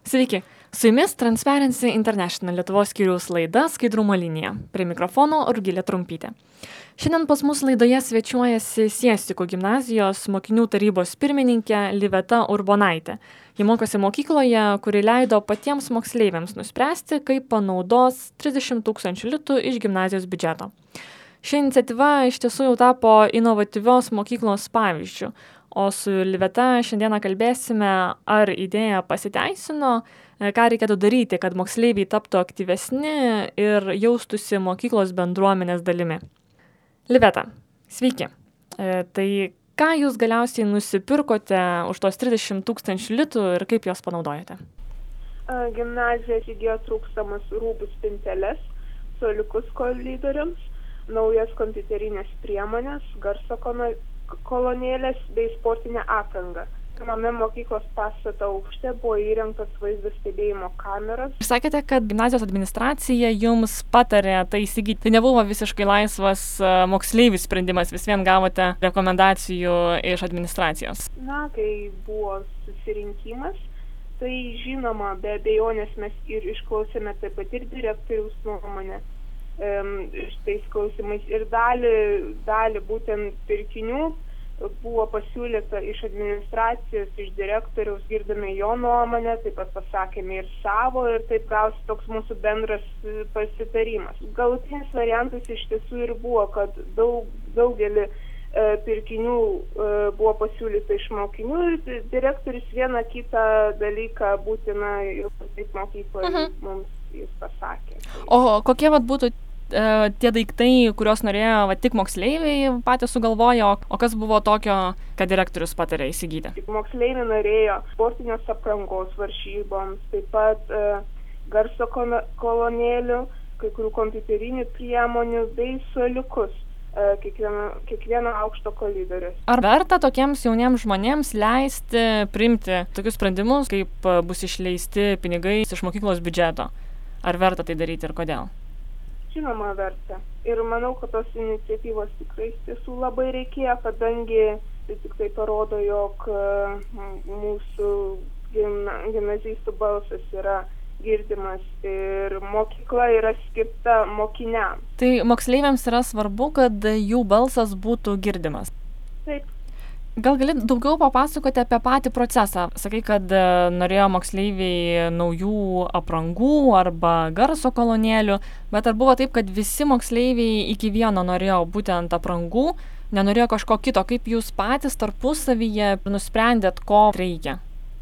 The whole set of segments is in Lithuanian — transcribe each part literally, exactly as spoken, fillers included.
Sveiki, su jumis Transparency International Lietuvos skyriaus laida Skaidrumo linija. Prie mikrofono Rugilė Trumpytė. Šiandien pas mus laidoje svečiuojasi Siestikų gimnazijos mokinių tarybos pirmininkė Liveta Urbonaitė. Ji mokosi mokykloje, kuri leido patiems moksleiviams nuspręsti, kaip panaudos trisdešimt tūkstančių litų iš gimnazijos biudžeto. Ši iniciatyva iš tiesų jau tapo inovatyvios mokyklos pavyzdžių, o su Liveta šiandieną kalbėsime, ar idėja pasiteisino, ką reikėtų daryti, kad moksleiviai taptų aktyvesni ir jaustųsi mokyklos bendruomenės dalimi. Liveta, sveiki. E, tai ką jūs galiausiai nusipirkote už tos trisdešimt tūkstančių litų ir kaip juos panaudojate? Gimnazija įsigijo trūkstamas rūbų spinteles, suoliukus kolidoriams, naujas kompiuterinės priemonės, garso kolonėlės bei sportinę aprangą. Pirmame mokyklos pastato aukšte buvo įrengtas vaizdo stebėjimo kameras. Jūs sakėte, kad gimnazijos administracija jums patarė tai įsigyti. Tai nebuvo visiškai laisvas moksleivių sprendimas, vis vien gavote rekomendacijų iš administracijos. Na, kai buvo susirinkimas, tai žinoma, be abejonės mes ir išklausėme taip pat ir direktoriaus nuomonę šitais klausimais ir dalį, dalį būtent pirkinių buvo pasiūlyta iš administracijos, iš direktoriaus, girdome jo nuomonę, taip pat pasakėme ir savo ir taip gausi toks mūsų bendras pasitarimas. Galutinis variantas iš tiesų ir buvo, kad daug, daugelį e, pirkinių e, buvo pasiūlyta iš mokinių ir direktorius vieną kitą dalyką būtina jau taip mokykloje uh-huh. mums jis pasakė. O kokie vat būtų tie daiktai, kuriuos norėjo va, tik moksleiviai patys sugalvojo, o kas buvo tokio, kad direktorius patarė įsigyti? Tik moksleiviai norėjo sportinės aprangos varžyboms, taip pat e, garso kolonėlių, kai kurių kompiuterinių priemonių bei suoliukus e, kiekvieno, kiekvieno aukšto kolidorius. Ar verta tokiems jauniems žmonėms leisti priimti tokius sprendimus, kaip bus išleisti pinigai iš mokyklos biudžeto? Ar verta tai daryti ir kodėl? Žinoma, verta. Ir manau, kad tos iniciatyvos tikrai iš tiesų labai reikėjo, kadangi tai tik tai parodo, jog mūsų gimna, gimnazistų balsas yra girdimas ir mokykla yra skirta mokiniams. Tai moksleiviams yra svarbu, kad jų balsas būtų girdimas. Taip. Gal gali daugiau papasakoti apie patį procesą? Sakai, kad norėjo moksleiviai naujų aprangų arba garso kolonėlių, bet ar buvo taip, kad visi moksleiviai iki vieno norėjo būtent aprangų, nenorėjo kažko kito? Kaip jūs patys tarpusavyje nusprendėt, ko reikia?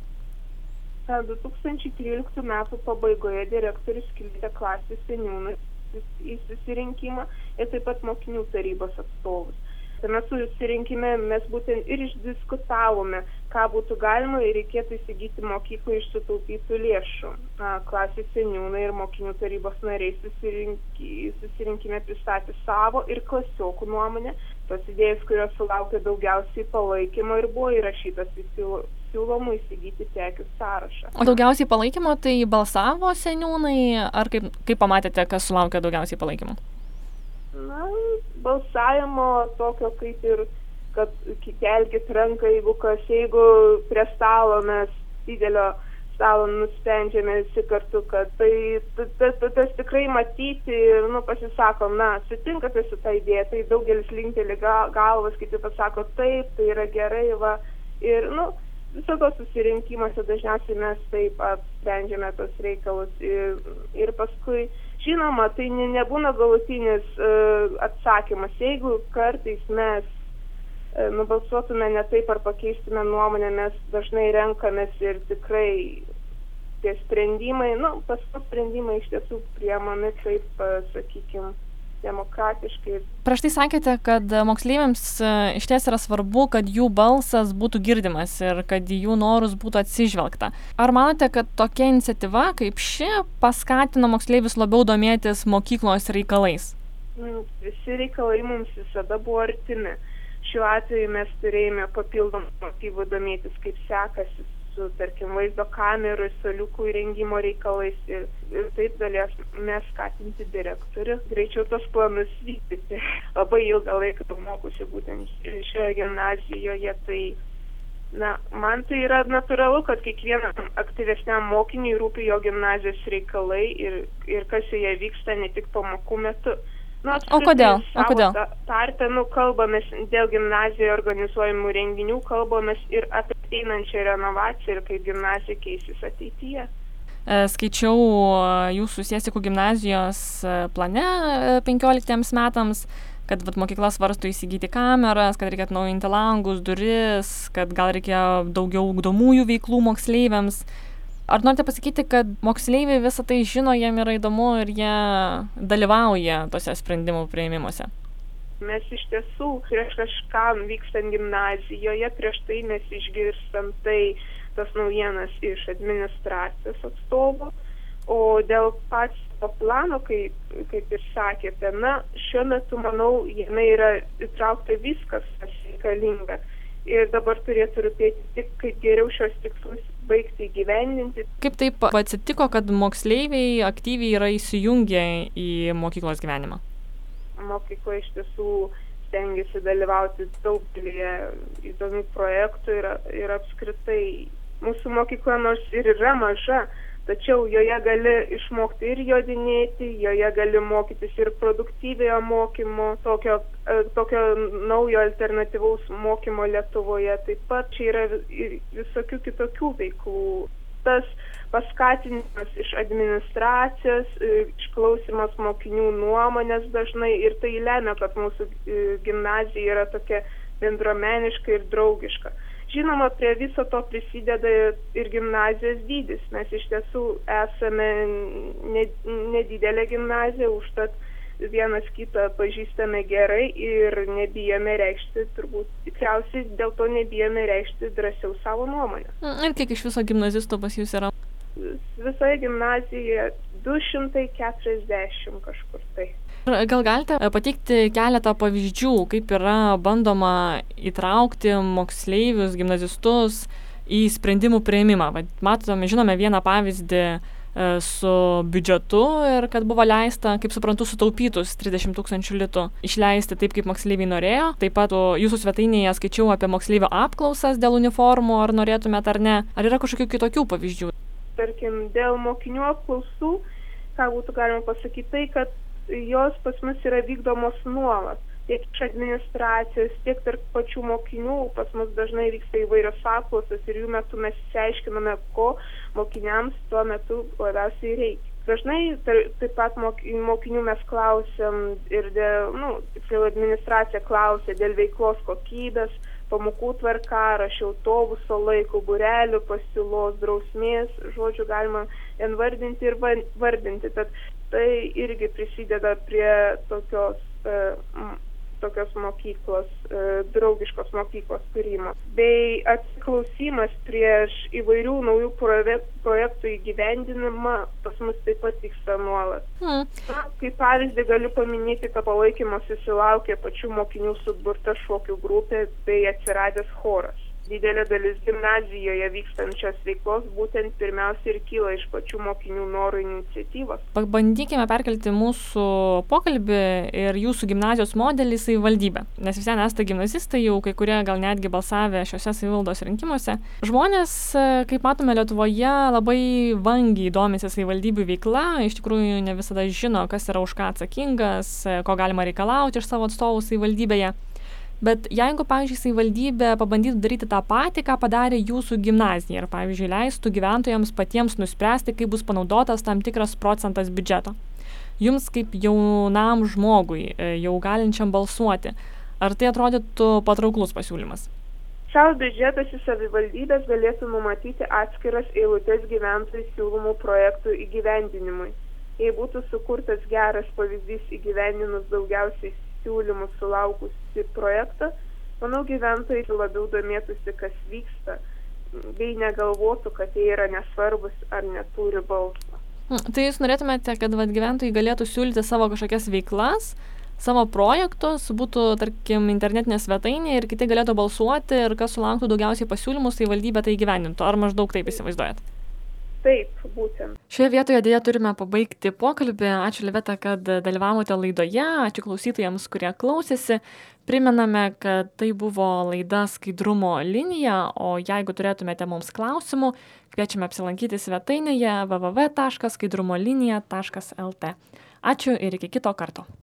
du tūkstančiai tryliktų metų pabaigoje direktorius kvietė klasės seniūnus į susirinkimą ir taip pat mokinių tarybos atstovus. Tame susirinkime mes būtent ir išdiskutavome, ką būtų galima ir reikėtų įsigyti mokyklų iš sutaupytų lėšų. Klasės seniūnai ir mokinių tarybos nariai susirinki, susirinkime pristatė savo ir klasiokų nuomonę. Tos idėjas, kurios sulaukė daugiausiai palaikymo ir buvo įrašytas į siūlomų įsigyti prekių sąrašą. O daugiausiai palaikymo tai balsavo seniūnai, ar kaip, kaip pamatėte, kas sulaukė daugiausiai palaikymo? Na, balsavimo tokio kaip ir, kad kelkit ranką, jeigu kas, jeigu prie stalo mes didelio stalo nusprendžiame visi kartu, kad tai tas, tas tikrai matyti ir, nu, pasisakom, na, sutinkate su tą idėją, tai daugelis linkteli galvas, kiti pasako, taip, tai yra gerai, va, ir, nu, visada susirinkimuose dažniausiai mes taip sprendžiame tos reikalus ir, ir paskui žinoma, tai ne, nebūna galutinis uh, atsakymas. Jeigu kartais mes uh, nubalsuotume ne taip ar pakeistume nuomonę, mes dažnai renkamės ir tikrai tie sprendimai, nu, paskui sprendimai iš tiesų priimami taip, uh, sakykime, demokratiškai. Prieš tai sakėte, kad moksleiviams iš ties yra svarbu, kad jų balsas būtų girdimas ir kad jų norus būtų atsižvelgta. Ar manote, kad tokia iniciatyva kaip ši paskatino moksleivius labiau domėtis mokyklos reikalais? Visi reikalai mums visada buvo artimi. Šiuo atveju mes turėjome papildomų motyvų domėtis, kaip sekasi su, tarkim, vaizdo kamerų, suoliukų įrengimo reikalais ir, ir taip galėsime skatinti direktorių greičiau tos planus vykdyti. Labai ilgą laiką mokusi būtent šioje gimnazijoje, tai Na, man tai yra natūralu, kad kiekvienam aktyvesniam mokiniui rūpi jo gimnazijos reikalai ir, ir kas joje vyksta ne tik pamokų metu. Nu, o kodėl? O kodėl? Tarpe, nu, kalbamės dėl gimnazijoje organizuojamų renginių, kalbamės ir apie ateinančią renovaciją ir kaip gimnazija keisis ateityje. Skaičiau jūsų Siesikų gimnazijos plane penkioliktiems metams, kad vat, mokykla svarsto įsigyti kameras, kad reikia atnaujinti langus, duris, kad gal reikia daugiau ugdomųjų veiklų moksleiviams. Ar norite pasakyti, kad moksleiviai visą tai žino, jiem yra įdomu ir jie dalyvauja tose sprendimų priėmimuose? Mes iš tiesų prieš kažkam vykstant gimnazijoje, prieš tai mes išgirstam tai tas naujienas iš administracijos atstovų, o dėl pats to plano, kaip, kaip ir sakėte, na, šiuo metu, manau, jame yra įtraukta viskas, kas reikalinga. Ir dabar turėtų rūpėti tik, kaip geriau šios tikslus baigti įgyvendinti. Kaip taip atsitiko, kad moksleiviai aktyviai yra įsijungę į mokyklos gyvenimą? Mokykla iš tiesų stengiasi dalyvauti daugelį įdomių projektų ir, ir apskritai mūsų mokykla nors ir yra maža, tačiau joje gali išmokti ir jodinėti, joje gali mokytis ir produktyviojo mokymo, tokio, tokio naujo alternatyvaus mokymo Lietuvoje. Taip pat čia yra ir visokių kitokių veiklų. Tas paskatinimas iš administracijos, išklausimas mokinių nuomonės dažnai ir tai lemia, kad mūsų gimnazija yra tokia bendruomeniška ir draugiška. Žinoma, prie viso to prisideda ir gimnazijos dydis. Mes iš tiesų esame nedidelė gimnazija, užtat vienas kitą pažįstame gerai ir nebijome reikšti, turbūt tikriausiai dėl to nebijome reikšti drąsiau savo nuomonę. Ir kiek iš viso gimnazistų pas jūs yra? Visoje gimnazijoje du šimtai keturiasdešimt kažkur tai. Gal galite pateikti keletą pavyzdžių, kaip yra bandoma įtraukti moksleivius, gimnazistus į sprendimų priėmimą? Matome, žinome vieną pavyzdį su biudžetu ir kad buvo leista, kaip suprantu, sutaupytus trisdešimt tūkstančių litų išleisti taip, kaip moksleiviai norėjo. Taip pat jūsų svetainėje skaičiau apie moksleivių apklausas dėl uniformų, ar norėtumėt ar ne. Ar yra kažkokių kitokių pavyzdžių? Tarkim, dėl mokinių apklausų, ką būtų galima pasakyti, tai, kad jos pas mus yra vykdomos nuolat. Tiek iš administracijos, tiek tarp pačių mokinių pas mus dažnai vyksta įvairios apklausos ir jų metu mes išsiaiškiname, ko mokiniams tuo metu labiausiai reikia. Dažnai taip pat mokinių mes klausiam ir dėl, nu, tiksliau administracija klausia dėl veiklos kokybės, pamokų tvarkaraščio, autobuso laiko, būrelių, pasiūlos, drausmės, žodžiu, galima vardinti ir vardinti. Tad tai irgi prisideda prie tokios, e, tokios mokyklos, e, draugiškos mokyklos kūrimo. Bei atsiklausimas prieš įvairių naujų projektų įgyvendinimą pas mus taip pat vyksta nuolat. Hmm. Na, kaip pavyzdį galiu paminėti, kad palaikymo susilaukė pačių mokinių suburta šokių grupė bei atsiradęs choras. Didelė dalis gimnazijoje vykstančios veiklos būtent pirmiausia ir kyla iš pačių mokinių norų iniciatyvos. Pabandykime perkelti mūsų pokalbį ir jūsų gimnazijos modelį į savivaldybę, nes vis vien esate gimnazistai, jau kai kurie gal netgi balsavę šiuose savivaldos rinkimuose. Žmonės, kaip matome Lietuvoje, labai vangiai domisi savivaldybių veikla, iš tikrųjų ne visada žino, kas yra už ką atsakingas, ko galima reikalauti iš savo atstovų savivaldybėje. Bet jeigu, pavyzdžiui, savivaldybė pabandytų daryti tą patį, ką padarė jūsų gimnazija ir, pavyzdžiui, leistų gyventojams patiems nuspręsti, kaip bus panaudotas tam tikras procentas biudžeto. Jums kaip jaunam žmogui, jau galinčiam balsuoti, ar tai atrodytų patrauklus pasiūlymas? Savo biudžetas į savivaldybės galėtų numatyti atskiras eilutes gyventojų siūlomų projektų įgyvendinimui. Jei būtų sukurtas geras pavyzdys įgyvendinus daugiausiai siūlymus sulaukusi projektą, manau, gyventojai labiau domėtųsi, kas vyksta, bei negalvotų, kad jie yra nesvarbus ar neturi balso. Tai jūs norėtumėte, kad vat, gyventojai galėtų siūlyti savo kažkokias veiklas, savo projektus, būtų, tarkim, internetinė svetainė ir kiti galėtų balsuoti ir kas sulauktų daugiausiai pasiūlymų, tai valdybė tai įgyvendintų. Ar maždaug taip įsivaizduojat? Taip, būtent. Šioje vietoje dėja turime pabaigti pokalbį. Ačiū, Liveta, kad dalyvavote laidoje. Ačiū klausytojams, kurie klausėsi. Primename, kad tai buvo laida Skaidrumo linija, o jeigu turėtumėte mums klausimų, kviečiame apsilankyti svetainėje w w w taškas skaidrumolinija taškas l t. Ačiū ir iki kito karto.